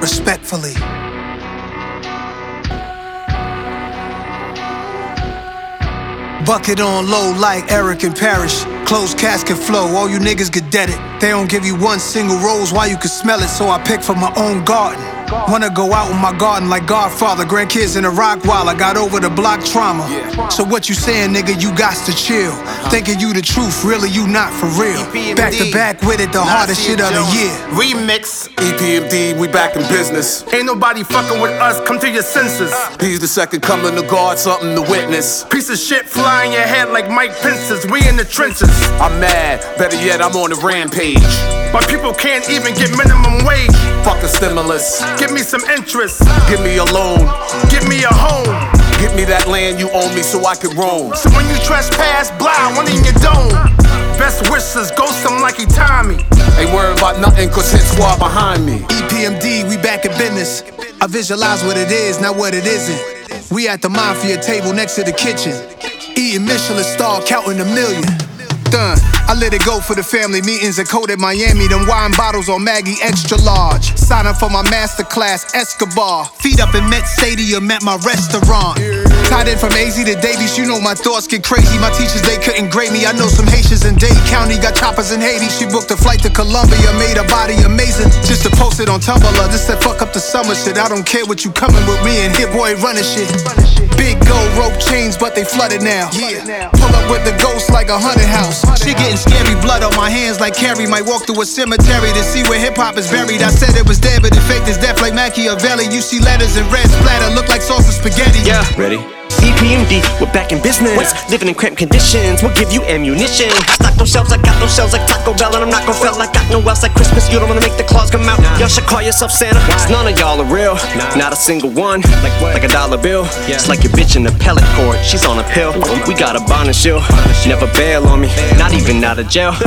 respectfully. Bucket on low like Eric and Parrish. Closed casket flow, all you niggas get deaded. They don't give you one single rose, why you can smell it, so I pick from my own garden. Wanna go out in my garden like Godfather. Grandkids in a rock while I got over the block trauma. So what you saying, nigga, you got to chill. Thinking you the truth, really you not for real. Back to back with it, the hardest shit of the year. Remix. EPMD, we back in business. Ain't nobody fucking with us, come to your senses. He's the second coming to God, something to witness. Piece of shit flying your head like Mike Pence's. We in the trenches. I'm mad, better yet I'm on the rampage. My people can't even get minimum wage. Fuck a stimulus. Give me some interest. Give me a loan. Give me a home. Give me that land you own me so I can roam. So when you trespass, blah, one in your dome. Best wishes, ghost him like he timed me. Ain't worried about nothing cause hit squad behind me. EPMD, we back in business. I visualize what it is, not what it isn't. We at the mafia table next to the kitchen. Eating Michelin star, counting a million. Done. I let it go for the family meetings at Code at Miami. Them wine bottles on Maggie extra large. Sign up for my masterclass, Escobar. Feet up in Met Stadium at my restaurant. Tied in from AZ to Davies, you know my thoughts get crazy. My teachers, they couldn't grade me. I know some Haitians in Dade County, got choppers in Haiti. She booked a flight to Colombia, made her body amazing. Just to post it on Tumblr, this that fuck up the summer shit. I don't care what you coming with me and Hit Boy running shit. Big gold rope chains, but they flooded now. Pull up with the ghost like a haunted house. She getting scary, blood on my hands like Carrie. Might walk through a cemetery to see where hip-hop is buried. I said it was dead, but it faked as death like Machiavelli. You see letters in red splatter, look like sauce of spaghetti. Yeah, ready? EPMD, we're back in business. Living in cramped conditions, we'll give you ammunition. Stock those shelves, I got those shells like Taco Bell. And I'm not gon' fail, I got no else like Christmas. You don't wanna make the claws come out. Y'all should call yourself Santa, cause none of y'all are real. Not a single one, like a dollar bill. It's like your bitch in the pellet court, she's on a pill. We got a bond and shield, never bail on me, not even out of jail.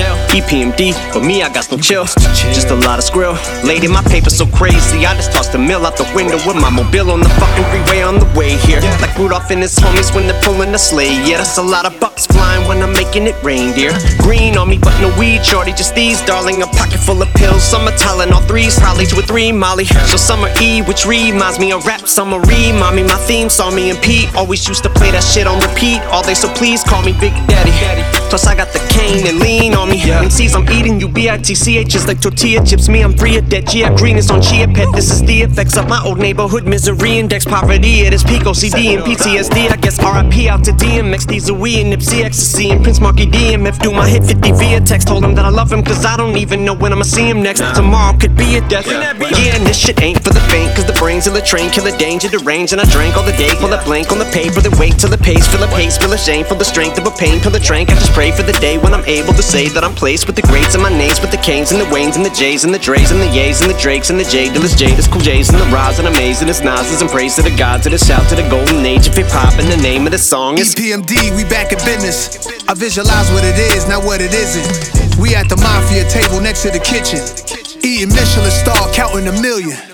EPMD, but me I got no chill, just a lot of skrill. Lady, my paper's so crazy, I just tossed the mill out the window with my mobile on the fucking freeway on the way here. Like Rudolph and his homies when they're pulling the sleigh. Yeah, that's a lot of bucks flying when I'm making it reindeer. Green on me, but no weed, shorty, just these, darling. A pocket full of pills, some are Tylenol 3s, probably 2 or 3 Molly. So summer E, which reminds me of rap. Summer mommy, my theme saw me and Pete always used to play that shit on repeat all day. So please call me Big Daddy. Plus I got the cane and lean on me. MCs I'm eating you BITCHs like tortilla chips. Me I'm free of debt. Gia Green is on Chia Pet. This is the effects of my old neighborhood misery index. Poverty at its peak. OCD and PTSD. I guess RIP out to DMX. These are we and Nipsey Ecstasy and Prince Marky DMF. Do my hit 50 via text. Told him that I love him cause I don't even know when I'ma see him next. Tomorrow could be a death. Yeah, and this shit ain't for the faint. Cause the brains of the train kill the danger, the range. And I drank all the day. Pull a blank on the paper. Then wait till the pace. Fill a pace. Feel a shame. Feel the strength of a pain. Feel the trank. I just pray for the day when I'm able to say that I'm placed with the greats and my names. With the Canes and the Waynes and the J's and the Dre's and the Ye's and the Drakes and the J Dillers, Jada's, Cool J's and the Roz and Amazing as Nas's. And praise to the gods of the shout to the golden age of hip hop. And the name of the song is EPMD, we back in business. I visualize what it is, not what it isn't. We at the mafia table next to the kitchen. Eating Michelin star, counting a million.